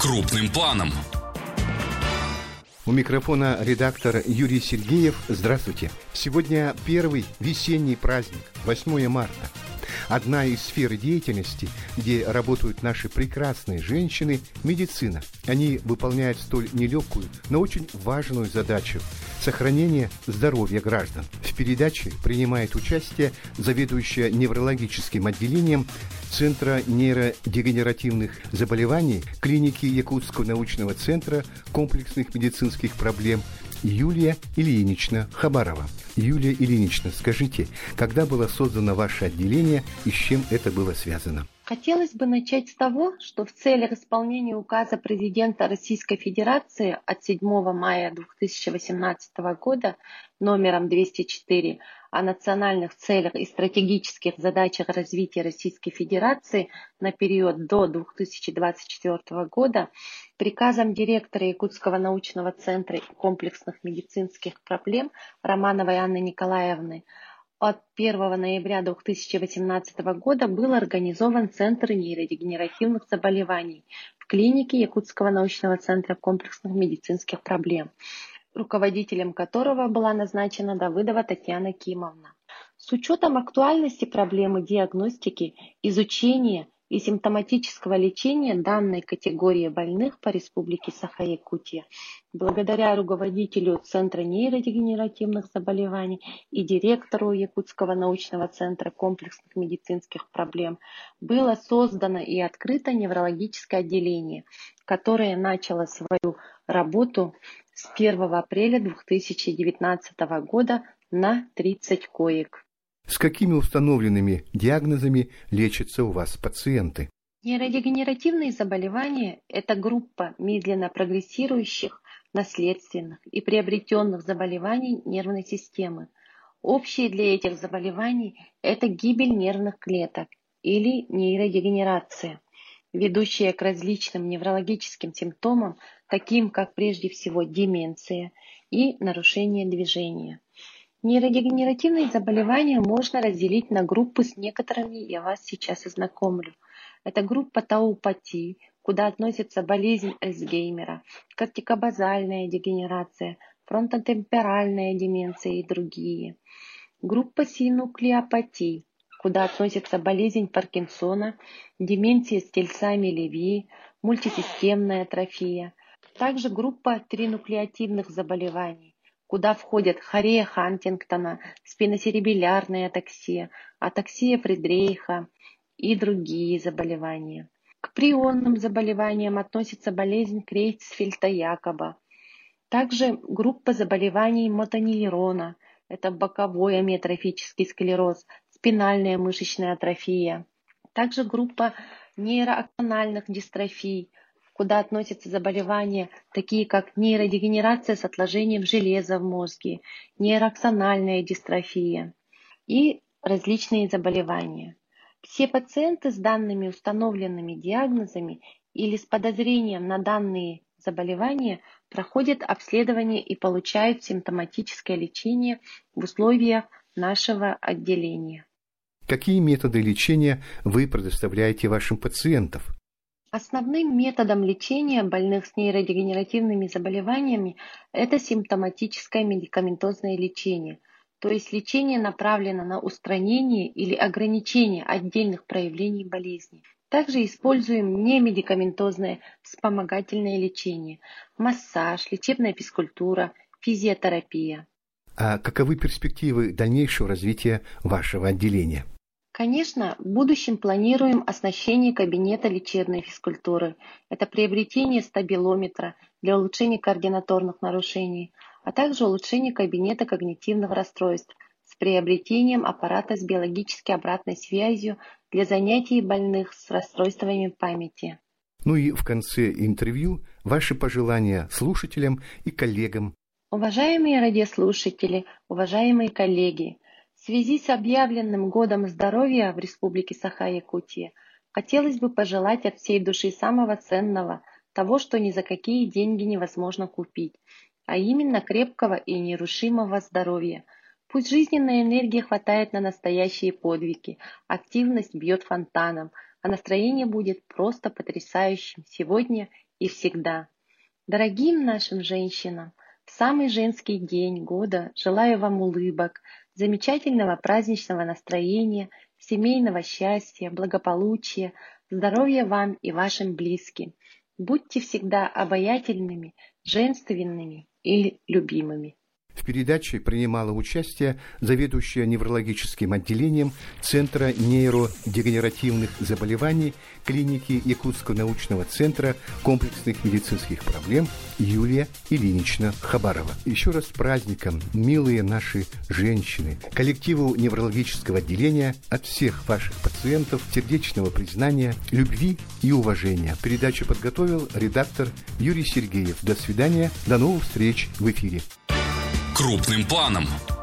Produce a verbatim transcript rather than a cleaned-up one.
крупным планом. У микрофона редактор Юрий Сергеев. Здравствуйте. Сегодня первый весенний праздник, восьмое марта. Одна из сфер деятельности, где работают наши прекрасные женщины – медицина. Они выполняют столь нелегкую, но очень важную задачу – сохранение здоровья граждан. В передаче принимает участие заведующая неврологическим отделением Центра нейродегенеративных заболеваний клиники Якутского научного центра комплексных медицинских проблем Юлия Ильинична Хабарова. Юлия Ильинична, скажите, когда было создано ваше отделение и с чем это было связано? Хотелось бы начать с того, что в целях исполнения указа президента Российской Федерации от седьмого мая две тысячи восемнадцатого года номером двести четыре о национальных целях и стратегических задачах развития Российской Федерации на период до две тысячи двадцать четвёртого года приказом директора Якутского научного центра комплексных медицинских проблем Романовой Анны Николаевны от первого ноября две тысячи восемнадцатого года был организован Центр нейродегенеративных заболеваний в клинике Якутского научного центра комплексных медицинских проблем, руководителем которого была назначена Давыдова Татьяна Кимовна. С учетом актуальности проблемы диагностики, изучения и симптоматического лечения данной категории больных по Республике Саха-Якутия, благодаря руководителю Центра нейродегенеративных заболеваний и директору Якутского научного центра комплексных медицинских проблем, было создано и открыто неврологическое отделение, которое начало свою работу с первого апреля две тысячи девятнадцатого года на тридцать коек. С какими установленными диагнозами лечатся у вас пациенты? Нейродегенеративные заболевания – это группа медленно прогрессирующих, наследственных и приобретенных заболеваний нервной системы. Общие для этих заболеваний – это гибель нервных клеток или нейродегенерация, ведущая к различным неврологическим симптомам, таким как прежде всего деменция и нарушение движения. Нейродегенеративные заболевания можно разделить на группы, с некоторыми я вас сейчас ознакомлю. Это группа таупатии, куда относятся болезнь Альцгеймера, кортикобазальная дегенерация, фронтотемпоральная деменция и другие. Группа синуклеопатий, куда относятся болезнь Паркинсона, деменция с тельцами Леви, мультисистемная атрофия. Также группа тринуклеотидных заболеваний, куда входят хорея Хантингтона, спиносеребелярная атаксия, атаксия Фридрейха и другие заболевания. К прионным заболеваниям относится болезнь Крейцфельда-Якоба. Также группа заболеваний мотонейрона, это боковой амиотрофический склероз, спинальная мышечная атрофия. Также группа нейроаксональных дистрофий, куда относятся заболевания, такие как нейродегенерация с отложением железа в мозге, нейроаксональная дистрофия и различные заболевания. Все пациенты с данными установленными диагнозами или с подозрением на данные заболевания проходят обследование и получают симптоматическое лечение в условиях нашего отделения. Какие методы лечения вы предоставляете вашим пациентам? Основным методом лечения больных с нейродегенеративными заболеваниями это симптоматическое медикаментозное лечение, то есть лечение направлено на устранение или ограничение отдельных проявлений болезни. Также используем немедикаментозное вспомогательное лечение, массаж, лечебная физкультура, физиотерапия. А каковы перспективы дальнейшего развития вашего отделения? Конечно, в будущем планируем оснащение кабинета лечебной физкультуры. Это приобретение стабилометра для улучшения координаторных нарушений, а также улучшение кабинета когнитивных расстройств с приобретением аппарата с биологически обратной связью для занятий больных с расстройствами памяти. Ну и в конце интервью ваши пожелания слушателям и коллегам. Уважаемые радиослушатели, уважаемые коллеги, в связи с объявленным Годом здоровья в Республике Саха-Якутия хотелось бы пожелать от всей души самого ценного, того, что ни за какие деньги невозможно купить, а именно крепкого и нерушимого здоровья. Пусть жизненной энергии хватает на настоящие подвиги, активность бьет фонтаном, а настроение будет просто потрясающим сегодня и всегда. Дорогим нашим женщинам, в самый женский день года желаю вам улыбок, замечательного праздничного настроения, семейного счастья, благополучия, здоровья вам и вашим близким. Будьте всегда обаятельными, женственными и любимыми. В передаче принимала участие заведующая неврологическим отделением Центра нейродегенеративных заболеваний клиники Якутского научного центра комплексных медицинских проблем Юлия Ильинична Хабарова. Еще раз с праздником, милые наши женщины, коллективу неврологического отделения от всех ваших пациентов сердечного признания, любви и уважения. Передачу подготовил редактор Юрий Сергеев. До свидания, до новых встреч в эфире. Крупным планом.